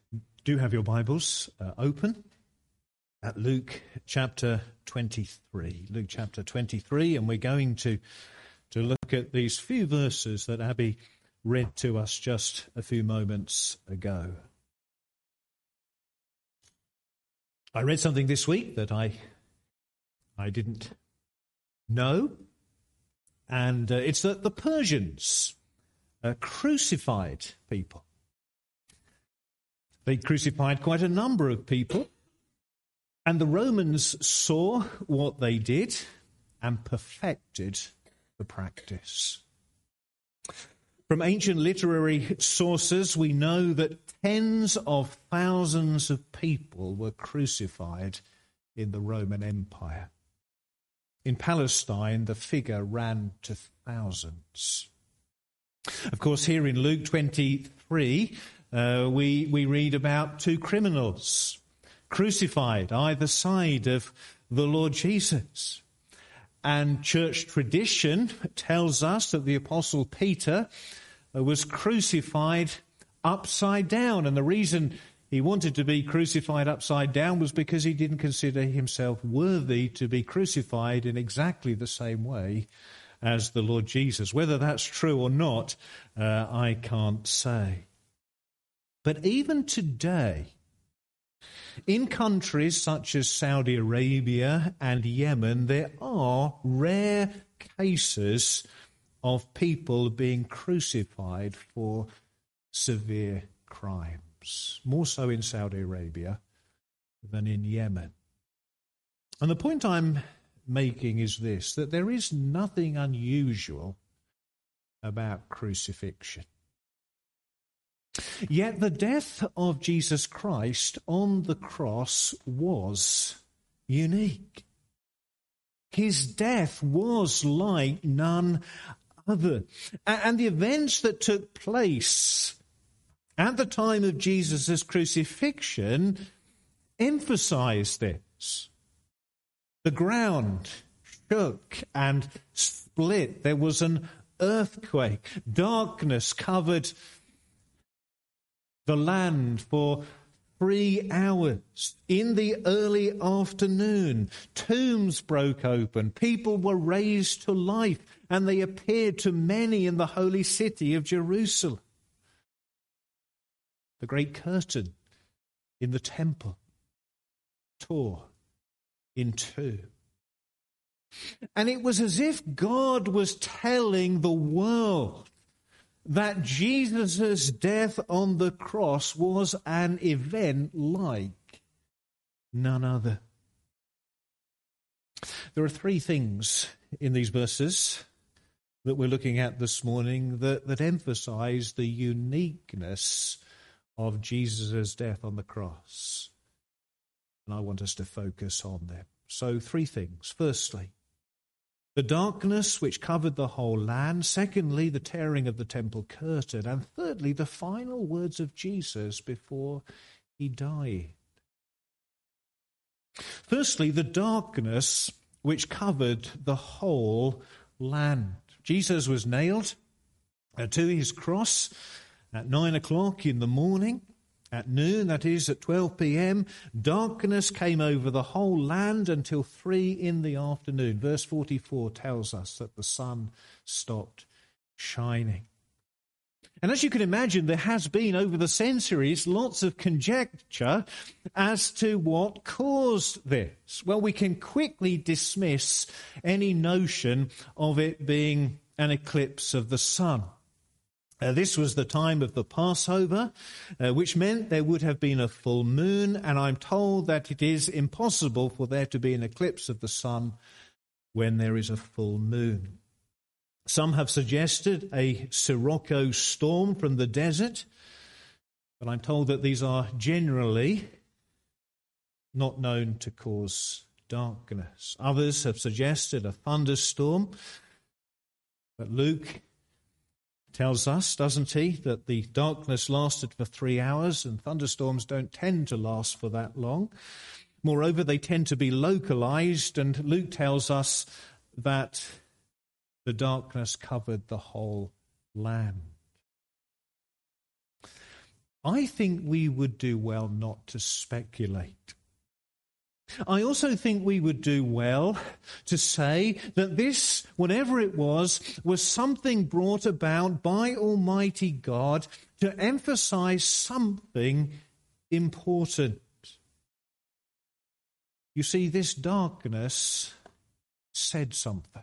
Do have your Bibles open at Luke chapter 23. Luke chapter 23, and we're going to look at these few verses that Abby read to us just a few moments ago. I read something this week that I didn't know, and it's that the Persians crucified people. They crucified quite a number of people, and the Romans saw what they did and perfected the practice. From ancient literary sources, we know that tens of thousands of people were crucified in the Roman Empire. In Palestine, the figure ran to thousands. Of course, here in Luke 23, we read about two criminals crucified either side of the Lord Jesus. And church tradition tells us that the Apostle Peter was crucified upside down. And the reason he wanted to be crucified upside down was because he didn't consider himself worthy to be crucified in exactly the same way as the Lord Jesus. Whether that's true or not, I can't say. But even today, in countries such as Saudi Arabia and Yemen, there are rare cases of people being crucified for severe crimes, more so in Saudi Arabia than in Yemen. And the point I'm making is this, that there is nothing unusual about crucifixion. Yet the death of Jesus Christ on the cross was unique. His death was like none other. And the events that took place at the time of Jesus' crucifixion emphasize this. The ground shook and split. There was an earthquake. Darkness covered the land for 3 hours. In the early afternoon, tombs broke open. People were raised to life, and they appeared to many in the holy city of Jerusalem. The great curtain in the temple tore in two. And it was as if God was telling the world that Jesus' death on the cross was an event like none other. There are three things in these verses that we're looking at this morning that emphasize the uniqueness of Jesus' death on the cross. And I want us to focus on them. So, three things. Firstly, the darkness which covered the whole land. Secondly, the tearing of the temple curtain. And thirdly, the final words of Jesus before he died. Firstly, the darkness which covered the whole land. Jesus was nailed to his cross at 9 o'clock in the morning. At noon, that is at 12 p.m., darkness came over the whole land until 3 in the afternoon. Verse 44 tells us that the sun stopped shining. And as you can imagine, there has been over the centuries lots of conjecture as to what caused this. Well, we can quickly dismiss any notion of it being an eclipse of the sun. This was the time of the Passover, which meant there would have been a full moon, and I'm told that it is impossible for there to be an eclipse of the sun when there is a full moon. Some have suggested a Sirocco storm from the desert, but I'm told that these are generally not known to cause darkness. Others have suggested a thunderstorm, but Luke tells us, doesn't he, that the darkness lasted for 3 hours, and thunderstorms don't tend to last for that long. Moreover, they tend to be localized, and Luke tells us that the darkness covered the whole land. I think we would do well not to speculate. I also think we would do well to say that this, whatever it was something brought about by Almighty God to emphasize something important. You see, this darkness said something.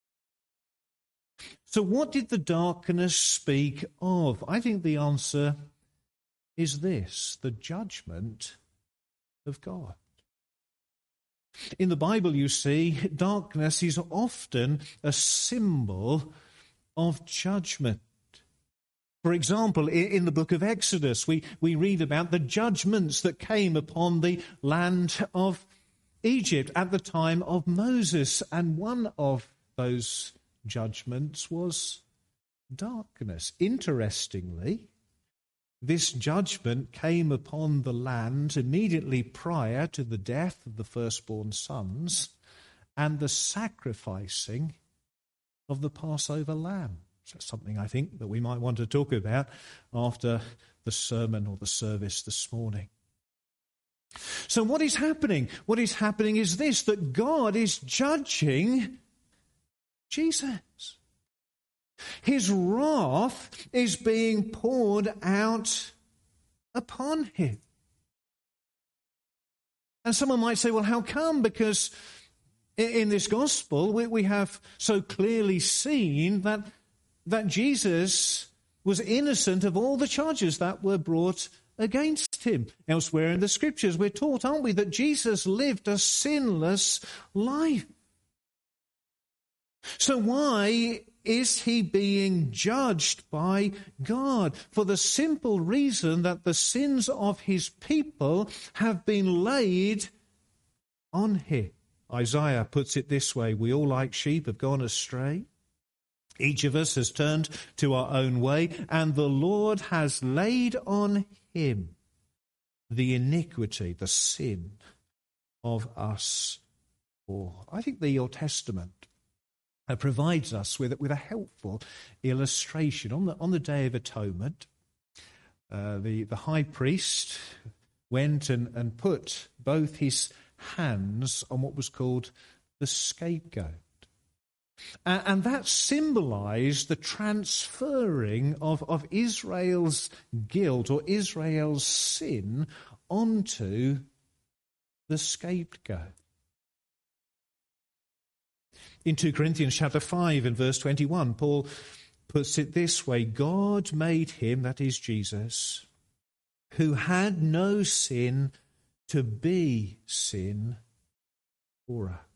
So what did the darkness speak of? I think the answer is this: the judgment of God. In the Bible, you see, darkness is often a symbol of judgment. For example, in the book of Exodus, we read about the judgments that came upon the land of Egypt at the time of Moses, and one of those judgments was darkness. Interestingly, this judgment came upon the land immediately prior to the death of the firstborn sons and the sacrificing of the Passover lamb. So that's something I think that we might want to talk about after the sermon or the service this morning. So what is happening? What is happening is this, that God is judging Jesus. His wrath is being poured out upon him. And someone might say, well, how come? Because in this gospel, we have so clearly seen that Jesus was innocent of all the charges that were brought against him. Elsewhere in the scriptures, we're taught, aren't we, that Jesus lived a sinless life. So why is he being judged by God? For the simple reason that the sins of his people have been laid on him. Isaiah puts it this way: we all like sheep have gone astray. Each of us has turned to our own way, and the Lord has laid on him the iniquity, the sin of us all. I think the Old Testament provides us with a helpful illustration. On the Day of Atonement, the high priest went and put both his hands on what was called the scapegoat. And that symbolized the transferring of Israel's guilt or Israel's sin onto the scapegoat. In 2 Corinthians chapter 5 and verse 21, Paul puts it this way: God made him, that is Jesus, who had no sin, to be sin for us.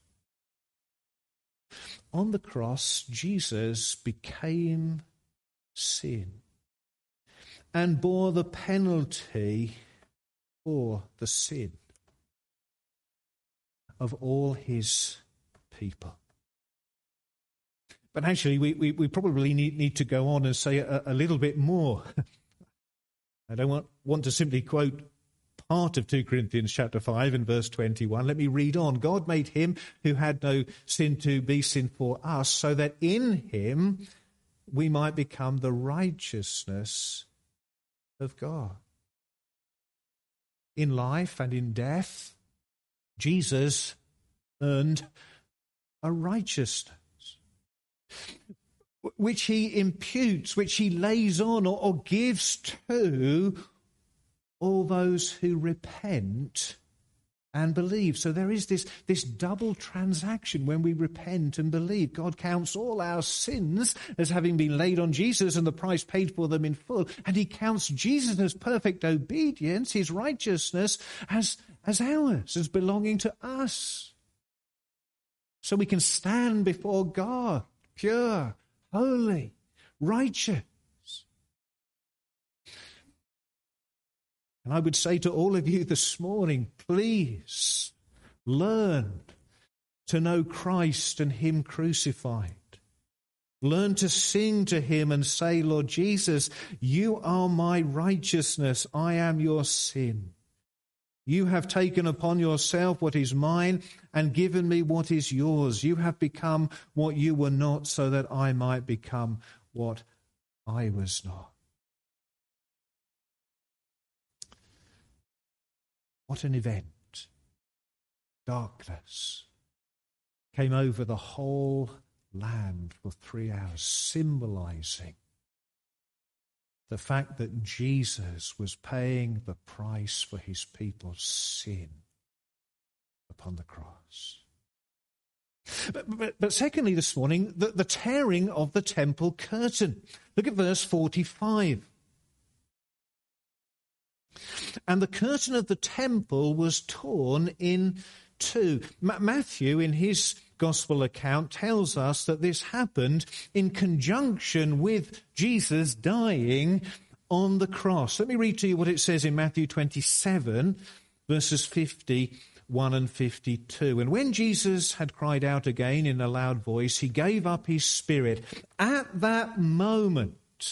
On the cross, Jesus became sin and bore the penalty for the sin of all his people. But actually, we probably need to go on and say a little bit more. I don't want to simply quote part of 2 Corinthians chapter 5 and verse 21. Let me read on. God made him who had no sin to be sin for us, so that in him we might become the righteousness of God. In life and in death, Jesus earned a righteousness which he imputes, which he lays on or gives to all those who repent and believe. So there is this double transaction when we repent and believe. God counts all our sins as having been laid on Jesus and the price paid for them in full. And he counts Jesus' perfect obedience, his righteousness, as ours, as belonging to us. So we can stand before God, pure, holy, righteous. And I would say to all of you this morning, please learn to know Christ and him crucified. Learn to sing to him and say, Lord Jesus, you are my righteousness. I am your sin. You have taken upon yourself what is mine and given me what is yours. You have become what you were not, so that I might become what I was not. What an event. Darkness came over the whole land for 3 hours, symbolizing the fact that Jesus was paying the price for his people's sin upon the cross. But secondly, this morning, the tearing of the temple curtain. Look at verse 45. And the curtain of the temple was torn in two. Matthew, in his gospel account, tells us that this happened in conjunction with Jesus dying on the cross. Let me read to you what it says in Matthew 27, verses 51 and 52. And when Jesus had cried out again in a loud voice, he gave up his spirit. At that moment,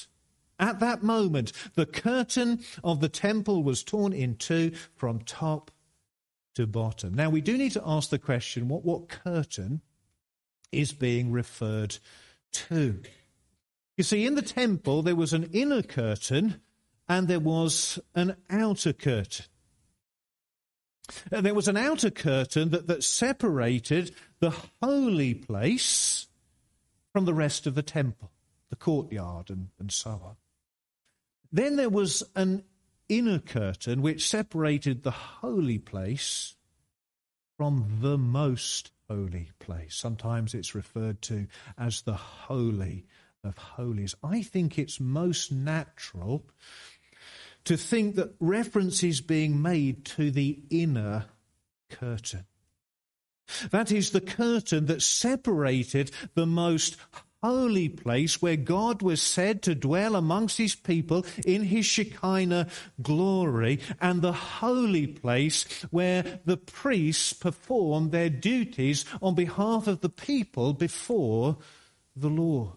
the curtain of the temple was torn in two from top to bottom. Now, we do need to ask the question, what curtain is being referred to? You see, in the temple, there was an inner curtain and there was an outer curtain. There was an outer curtain that separated the holy place from the rest of the temple, the courtyard and so on. Then there was an inner curtain which separated the holy place from the most holy place. Sometimes it's referred to as the Holy of Holies. I think it's most natural to think that reference is being made to the inner curtain. That is the curtain that separated the most holy place where God was said to dwell amongst his people in his Shekinah glory, and the holy place where the priests performed their duties on behalf of the people before the Lord.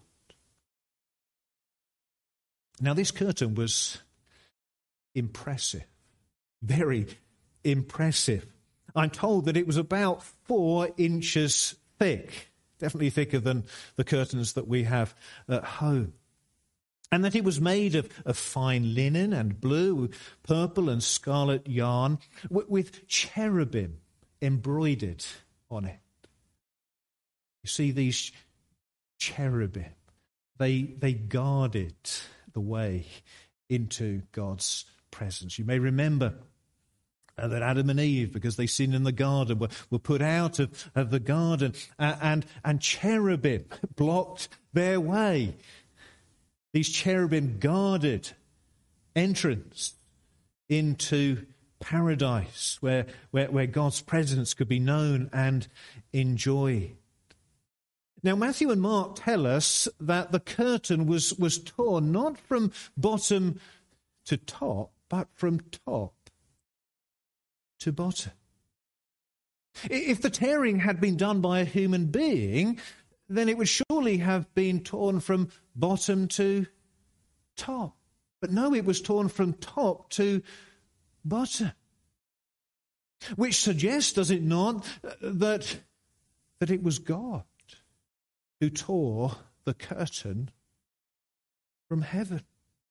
Now, this curtain was impressive, very impressive. I'm told that it was about 4 inches thick, definitely thicker than the curtains that we have at home. And that it was made of fine linen and blue, purple and scarlet yarn with cherubim embroidered on it. You see, these cherubim, they guarded the way into God's presence. You may remember that Adam and Eve, because they sinned in the garden, were put out of the garden, and cherubim blocked their way. These cherubim guarded entrance into paradise, where God's presence could be known and enjoyed. Now, Matthew and Mark tell us that the curtain was torn not from bottom to top, but from top to bottom. If the tearing had been done by a human being, then it would surely have been torn from bottom to top. But no, it was torn from top to bottom. Which suggests, does it not, that it was God who tore the curtain from heaven.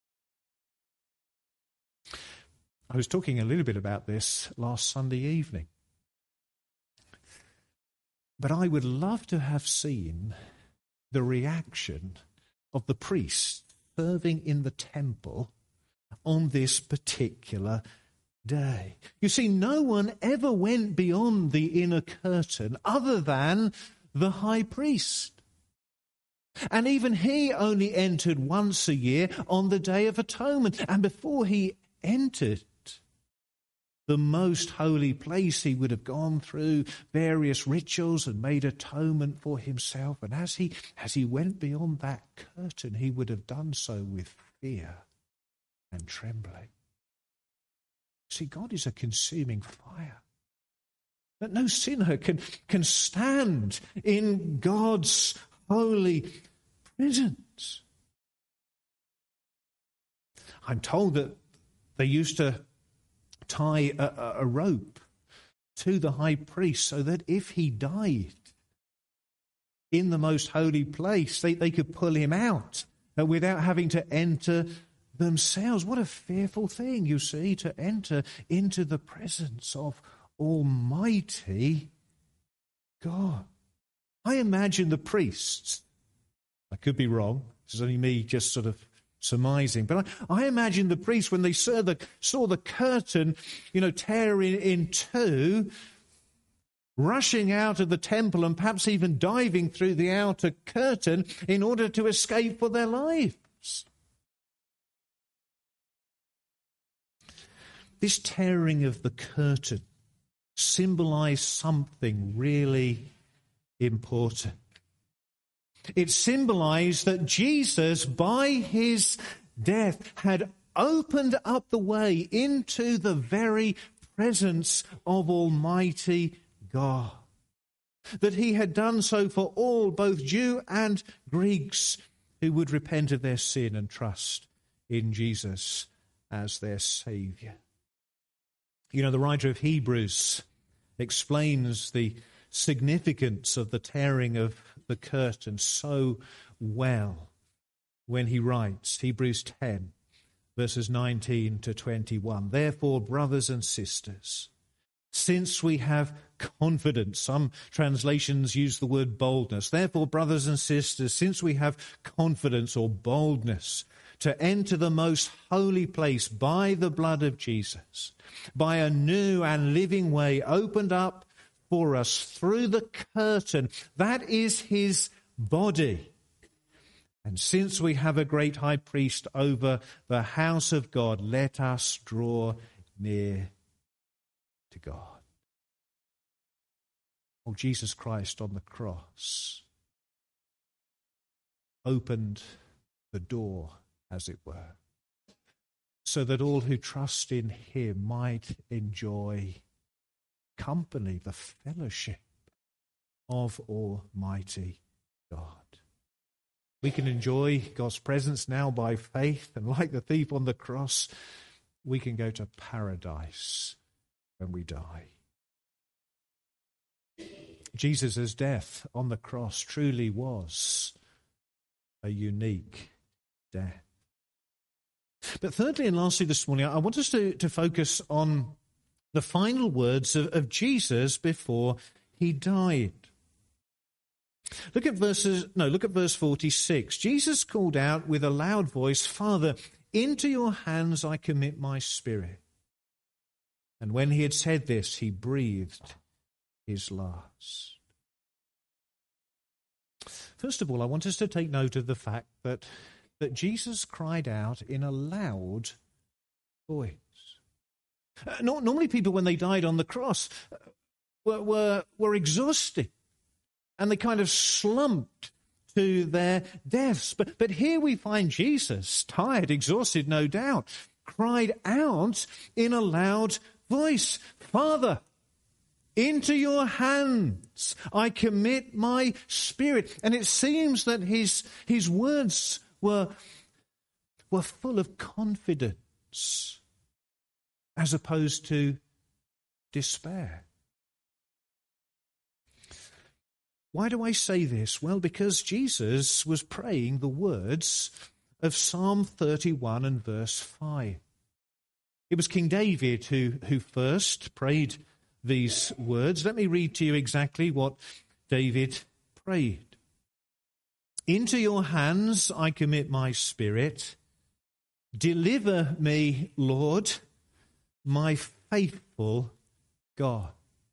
I was talking a little bit about this last Sunday evening. But I would love to have seen the reaction of the priests serving in the temple on this particular day. You see, no one ever went beyond the inner curtain other than the high priest. And even he only entered once a year on the Day of Atonement. And before he entered the most holy place, he would have gone through various rituals and made atonement for himself. And as he went beyond that curtain, he would have done so with fear and trembling. See, God is a consuming fire. That no sinner can stand in God's holy presence. I'm told that they used to tie a rope to the high priest so that if he died in the most holy place, they could pull him out without having to enter themselves. What a fearful thing, you see, to enter into the presence of Almighty God. I imagine the priests, I could be wrong, this is only me just sort of surmising, but I imagine the priests, when they saw the curtain, tear in two, rushing out of the temple and perhaps even diving through the outer curtain in order to escape for their lives. This tearing of the curtain symbolized something really important. It symbolized that Jesus, by his death, had opened up the way into the very presence of Almighty God. That he had done so for all, both Jew and Greeks, who would repent of their sin and trust in Jesus as their Saviour. The writer of Hebrews explains the significance of the tearing of the curtain so well when he writes, Hebrews 10, verses 19 to 21. Therefore, brothers and sisters, since we have confidence, some translations use the word boldness. Therefore, brothers and sisters, since we have confidence or boldness to enter the most holy place by the blood of Jesus, by a new and living way opened up for us through the curtain, that is his body. And since we have a great high priest over the house of God, let us draw near to God. Oh, Jesus Christ on the cross opened the door, as it were, so that all who trust in him might enjoy company, the fellowship of Almighty God. We can enjoy God's presence now by faith, and like the thief on the cross, we can go to paradise when we die. Jesus' death on the cross truly was a unique death. But thirdly and lastly this morning, I want us to focus on the final words of Jesus before he died. Look at verse 46. Jesus called out with a loud voice, Father, into your hands I commit my spirit. And when he had said this, he breathed his last. First of all, I want us to take note of the fact that Jesus cried out in a loud voice. Normally people, when they died on the cross, were exhausted, and they kind of slumped to their deaths. But here we find Jesus, tired, exhausted, no doubt, cried out in a loud voice, Father, into your hands I commit my spirit. And it seems that his words were full of confidence as opposed to despair. Why do I say this? Well, because Jesus was praying the words of Psalm 31 and verse 5. It was King David who first prayed these words. Let me read to you exactly what David prayed. Into your hands I commit my spirit. Deliver me, Lord, my faithful God.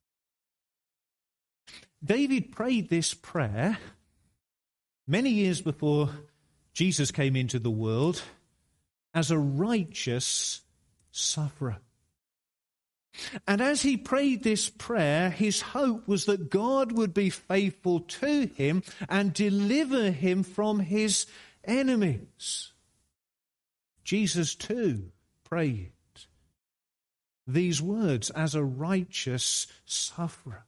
David prayed this prayer many years before Jesus came into the world as a righteous sufferer. And as he prayed this prayer, his hope was that God would be faithful to him and deliver him from his enemies. Jesus too prayed these words as a righteous sufferer.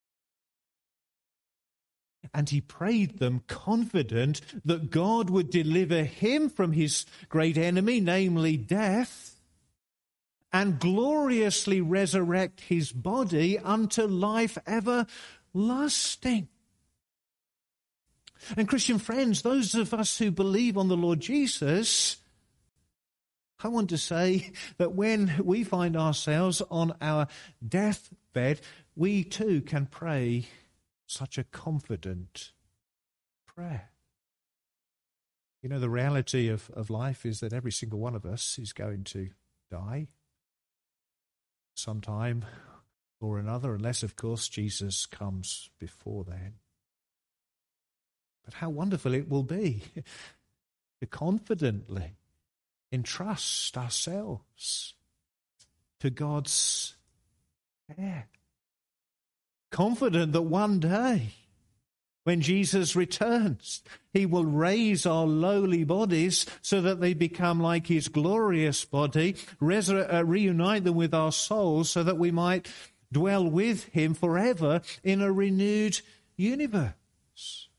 And he prayed them confident that God would deliver him from his great enemy, namely death, and gloriously resurrect his body unto life everlasting. And Christian friends, those of us who believe on the Lord Jesus, I want to say that when we find ourselves on our deathbed, we too can pray such a confident prayer. You know, the reality of life is that every single one of us is going to die sometime or another, unless, of course, Jesus comes before then. But how wonderful it will be to confidently entrust ourselves to God's care. Confident that one day, when Jesus returns, he will raise our lowly bodies so that they become like his glorious body, reunite them with our souls so that we might dwell with him forever in a renewed universe.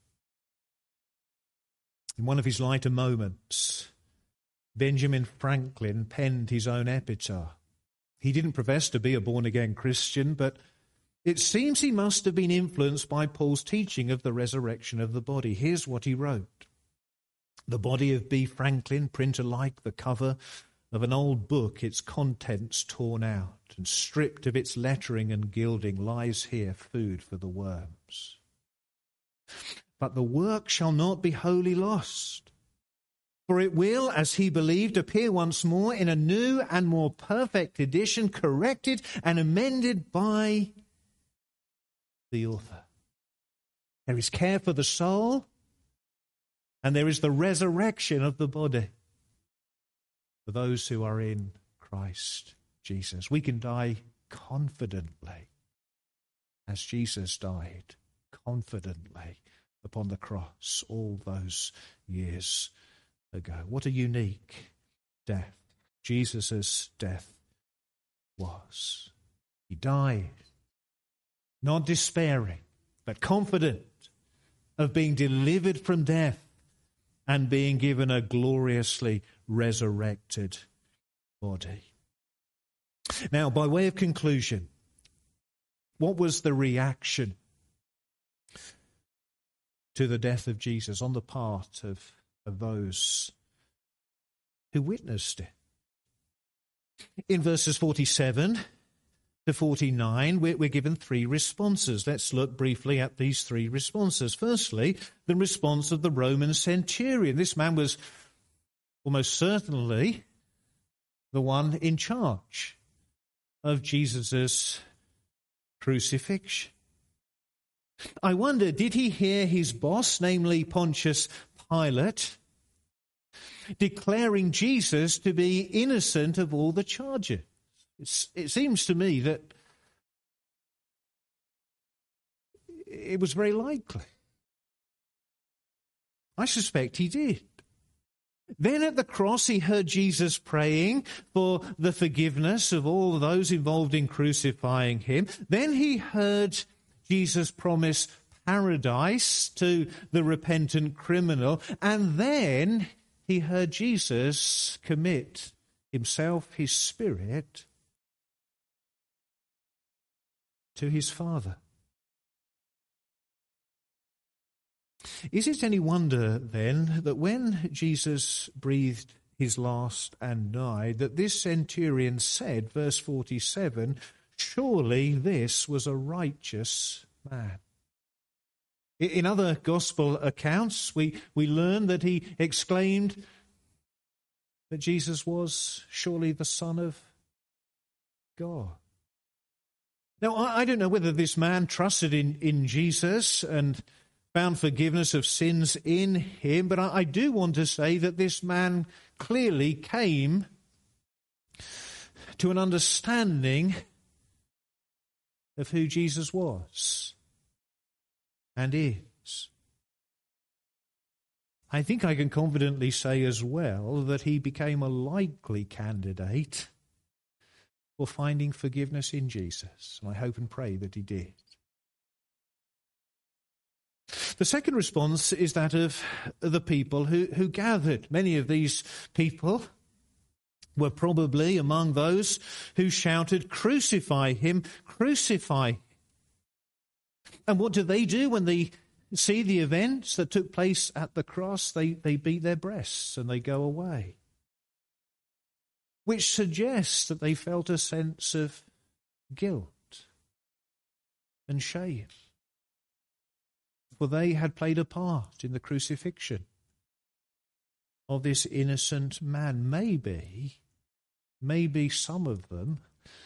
In one of his lighter moments, Benjamin Franklin penned his own epitaph. He didn't profess to be a born-again Christian, but it seems he must have been influenced by Paul's teaching of the resurrection of the body. Here's what he wrote. The body of B. Franklin, printer like the cover of an old book, its contents torn out and stripped of its lettering and gilding, lies here, food for the worms. But the work shall not be wholly lost, for it will, as he believed, appear once more in a new and more perfect edition, corrected and amended by the author. There is care for the soul, and there is the resurrection of the body for those who are in Christ Jesus. We can die confidently as Jesus died confidently upon the cross all those years ago. What a unique death Jesus' death was. He died not despairing, but confident of being delivered from death and being given a gloriously resurrected body. Now, by way of conclusion, what was the reaction to the death of Jesus on the part of those who witnessed it? In verses 47 to 49, we're given three responses. Let's look briefly at these three responses. Firstly, the response of the Roman centurion. This man was almost certainly the one in charge of Jesus' crucifixion. I wonder, did he hear his boss, namely Pontius Pilate, declaring Jesus to be innocent of all the charges? It seems to me that it was very likely. I suspect he did. Then at the cross he heard Jesus praying for the forgiveness of all those involved in crucifying him. Then he heard Jesus promise paradise to the repentant criminal. And then he heard Jesus commit himself, his spirit, to his Father. Is it any wonder, then, that when Jesus breathed his last and died, that this centurion said, verse 47, surely this was a righteous man? In other gospel accounts, we learn that he exclaimed that Jesus was surely the Son of God. Now, I don't know whether this man trusted in Jesus and found forgiveness of sins in him, but I do want to say that this man clearly came to an understanding of who Jesus was and is. I think I can confidently say as well that he became a likely candidate for finding forgiveness in Jesus. And I hope and pray that he did. The second response is that of the people who gathered. Many of these people were probably among those who shouted, "Crucify him, crucify him." And what do? When they see the events that took place at the cross? They beat their breasts and they go away. which suggests that they felt a sense of guilt and shame, for they had played a part in the crucifixion of this innocent man. Maybe some of them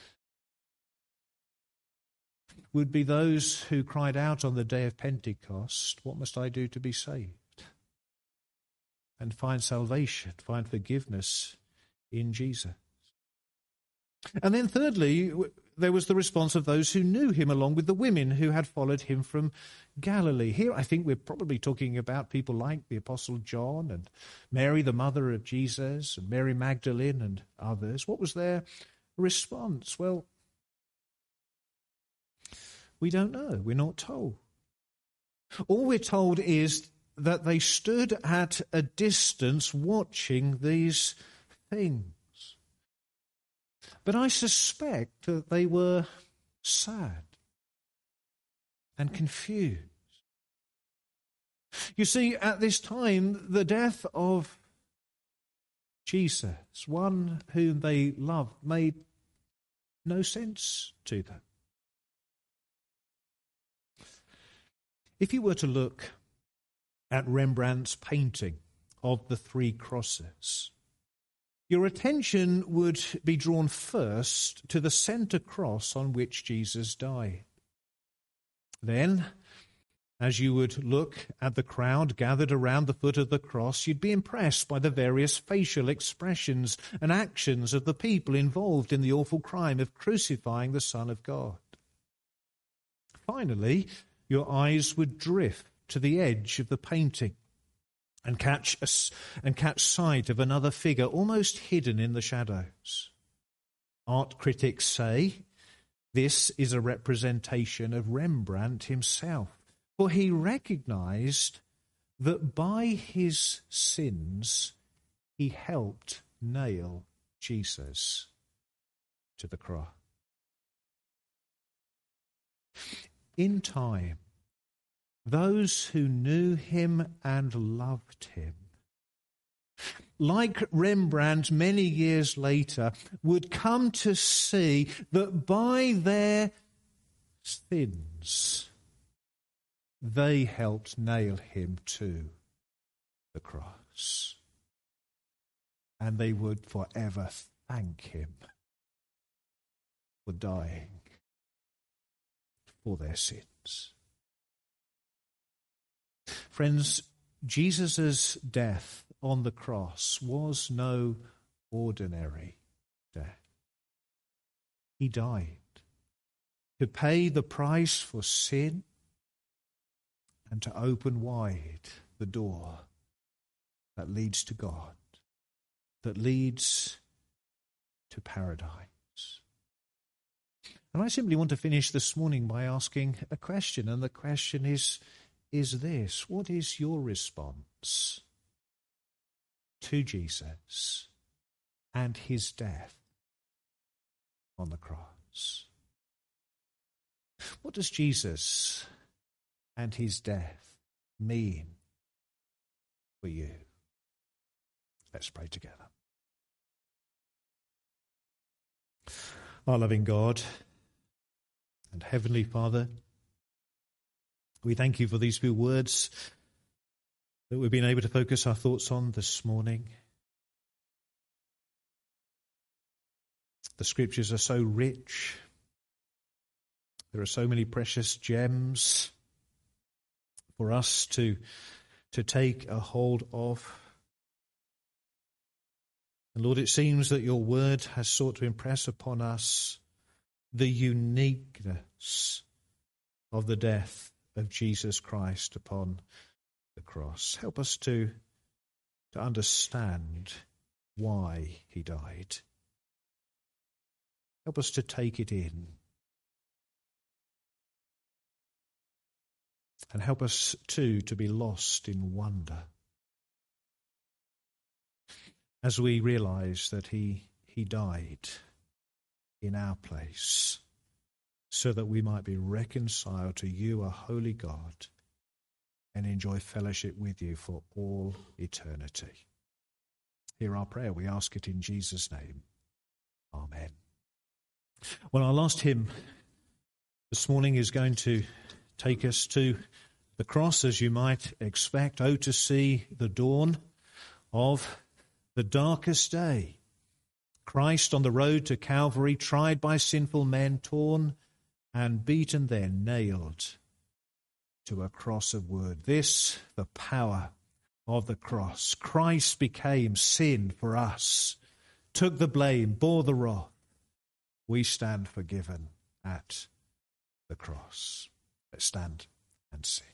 would be those who cried out on the day of Pentecost, "What must I do to be saved?" and find salvation, find forgiveness in Jesus. And then thirdly, there was the response of those who knew him, along with the women who had followed him from Galilee. Here I think we're probably talking about people like the Apostle John and Mary, the mother of Jesus, and Mary Magdalene and others. What was their response? Well, we don't know. We're not told. All we're told is that they stood at a distance watching these things. But I suspect that they were sad and confused. You see, at this time, the death of Jesus, one whom they loved, made no sense to them. If you were to look at Rembrandt's painting of the three crosses, your attention would be drawn first to the centre cross on which Jesus died. Then, as you would look at the crowd gathered around the foot of the cross, you'd be impressed by the various facial expressions and actions of the people involved in the awful crime of crucifying the Son of God. Finally, your eyes would drift to the edge of the painting and catch sight of another figure almost hidden in the shadows. Art critics say this is a representation of Rembrandt himself, for he recognized that by his sins he helped nail Jesus to the cross. In time, those who knew him and loved him, like Rembrandt many years later, would come to see that by their sins they helped nail him to the cross. And they would forever thank him for dying for their sins. Friends, Jesus' death on the cross was no ordinary death. He died to pay the price for sin and to open wide the door that leads to God, that leads to paradise. And I simply want to finish this morning by asking a question, and the question is this: what is your response to Jesus and his death on the cross? What does Jesus and his death mean for you? Let's pray together. Our loving God and Heavenly Father, we thank you for these few words that we've been able to focus our thoughts on this morning. The scriptures are so rich. There are so many precious gems for us to take a hold of. And Lord, it seems that your word has sought to impress upon us the uniqueness of the death of Jesus Christ upon the cross. Help us to understand why he died. Help us to take it in. And help us too to be lost in wonder as we realize that he died in our place so that we might be reconciled to you, a holy God, and enjoy fellowship with you for all eternity. Hear our prayer. We ask it in Jesus' name. Amen. Well, our last hymn this morning is going to take us to the cross, as you might expect. Oh, to see the dawn of the darkest day. Christ on the road to Calvary, tried by sinful men, torn and beaten, then nailed to a cross of wood. This, the power of the cross. Christ became sin for us, took the blame, bore the wrath. We stand forgiven at the cross. Let's stand and sing.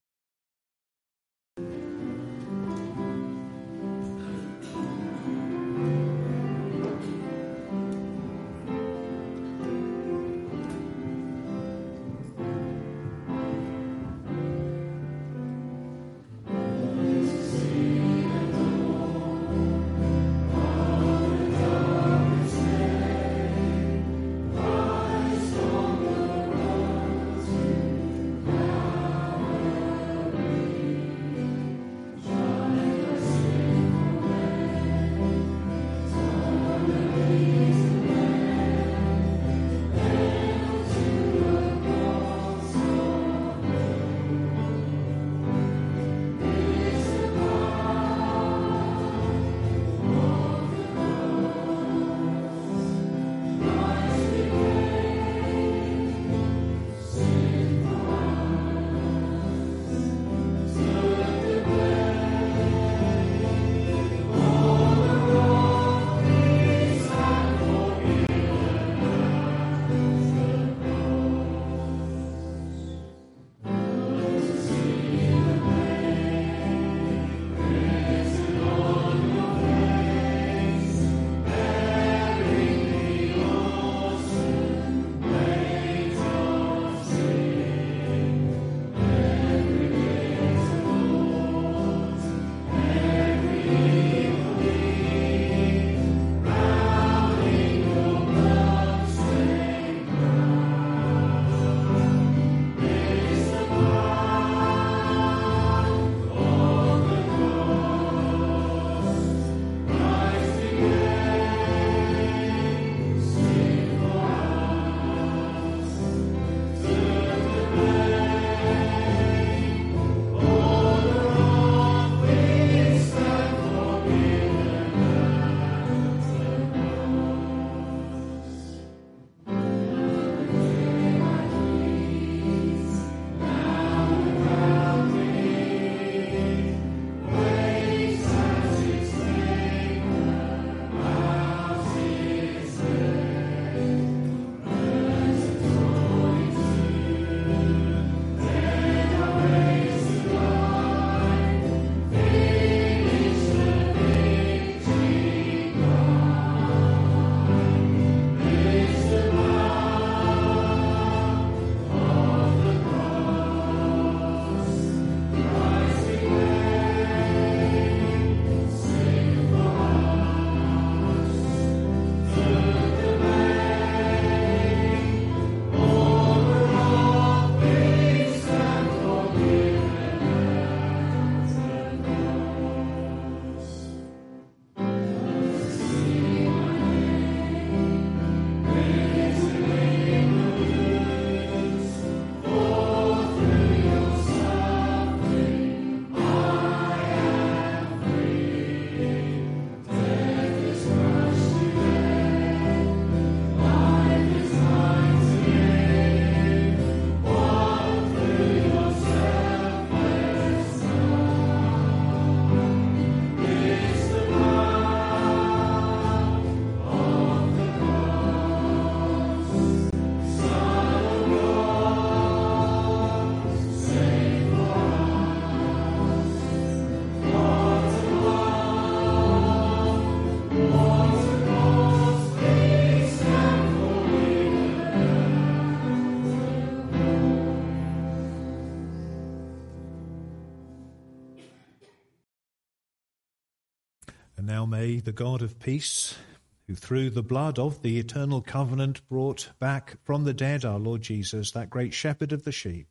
And now may the God of peace, who through the blood of the eternal covenant brought back from the dead our Lord Jesus, that great shepherd of the sheep,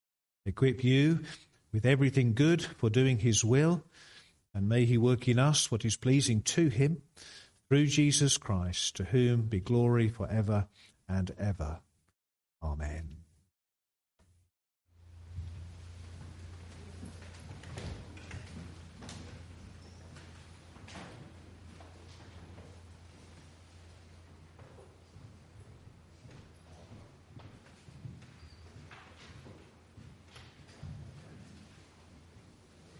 equip you with everything good for doing his will, and may he work in us what is pleasing to him, through Jesus Christ, to whom be glory forever and ever. Amen.